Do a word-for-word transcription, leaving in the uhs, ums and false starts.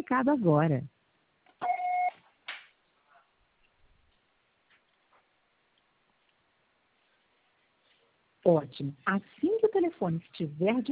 recado agora. Ótimo. Assim que o telefone estiver